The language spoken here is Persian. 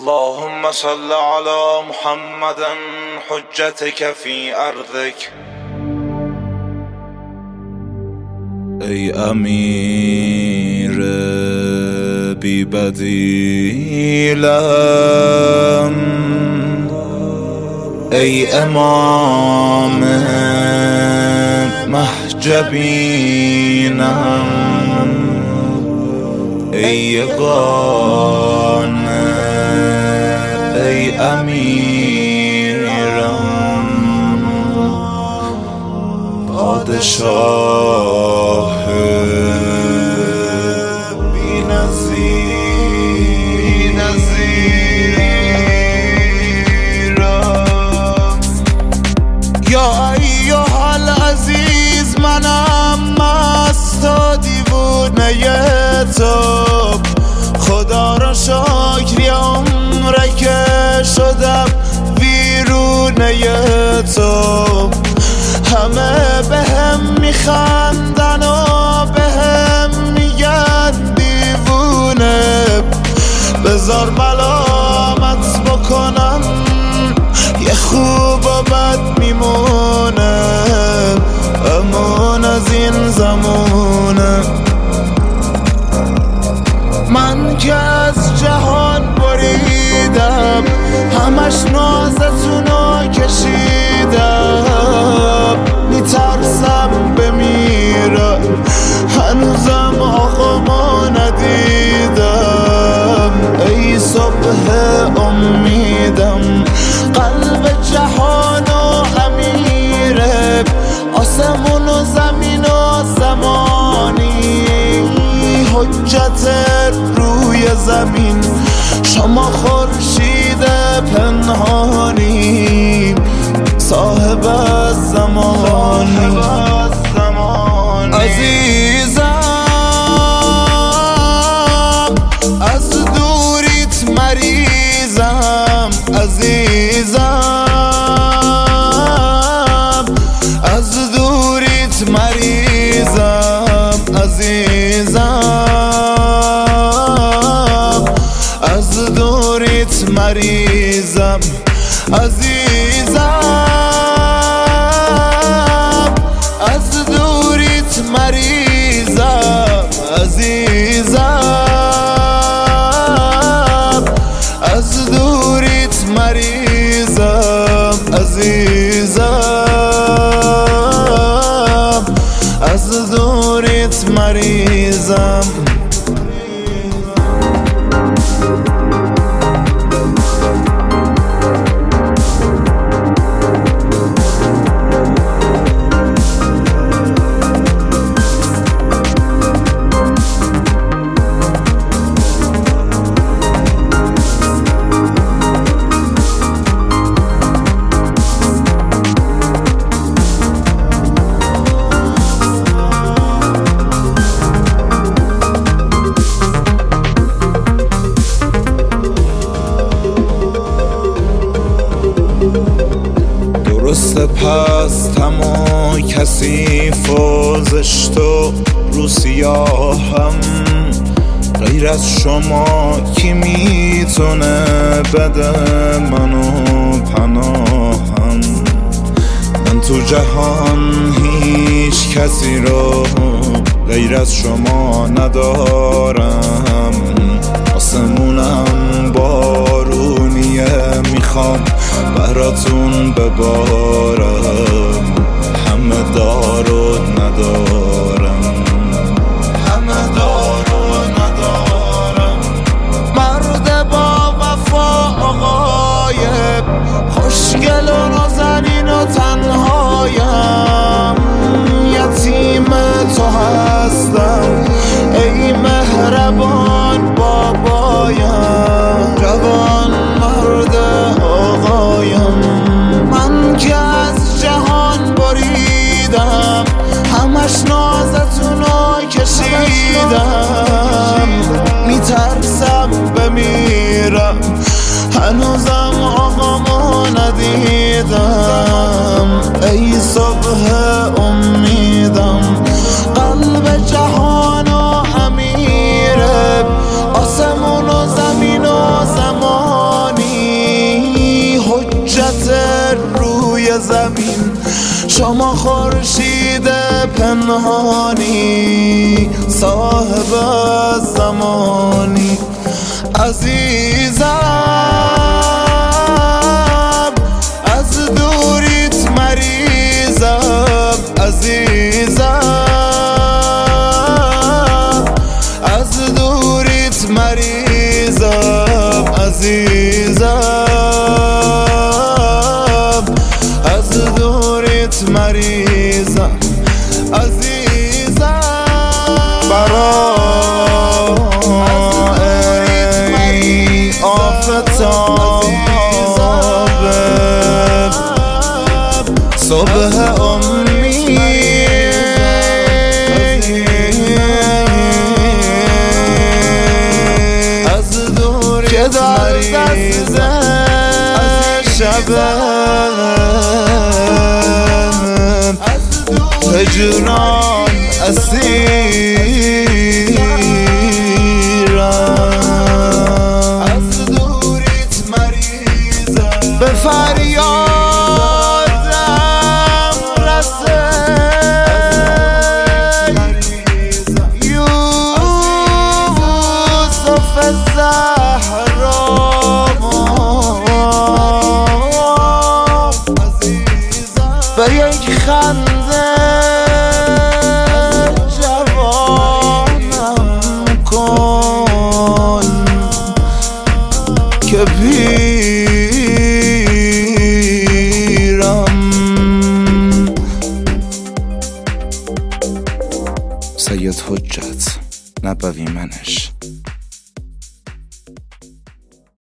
اللهم صل على محمد حجتك في أرضك. ای امیر بی بدیلم، ای امام محجبینم، ای یگانه، ای امیرم، پادشاه بی‌نظیرم. یا ایها العزیز، منم مست و دیوونه تو، خدا را شکر یه عمره که شدم ویرونه تو. همه بهم میخندن و بهم میگن دیوونه، بذار ملامت بکنم یه خوب و بد میمونه، امان از این زمونه. من که از جهان بریدم، همش نازتونو کشیدم، میترسم بمیرم، هنوزم آقامو ندیدم. ای صبح امیدم، قلب جهان و امیره، آسمون و زمین و زمانی، حجت روی زمین، شما خورشید پنهانی، صاحب زمانی. عزیزم از دوریت مریضم، عزیزم از دوریت مریضم، عزیزم از دوریت مریضم، عزیزم از دوریت مریضم، عزیزم از دوریت مریضم، عزیزم از دوریت مریضم. درسته پستم و کثیف و زشت و رو سیاهم، غیر از شما کی میتونه بده منو پناهم؟ من تو جهان هیچ کسی رو غیر از شما ندارم، آسمونم بارونیه، میخوام براتون ببارم، همه دار و ندارم، همه دار و ندارم. مرد با وفا آقای خوشگل و نازنین و تنهایم، یتیم تو هستم ای مهربان بابایم، جوان مرد آقایم. من که از جهان بریدم، همش نازتونو کشیدم، میترسم بمیرم، هنوزم آقامو ندیدم. ای صبح امیدم، قلب جهان و امیره، آسمون و زمین و زمان، شما خورشید پنهانی صاحب زمانی عزیزم از دوریت مریضم عزیزم از دوریت مریضم عزیزم از دوریت مریضم عزیزم برای آفتاب صبح امید از دوریت که در دست شبم هجران اسیرم از دوریت مریضم به فریادم رسید یوسف زهرا به یک خنده جوانم کن که پیرم. سید حجت نبوی منش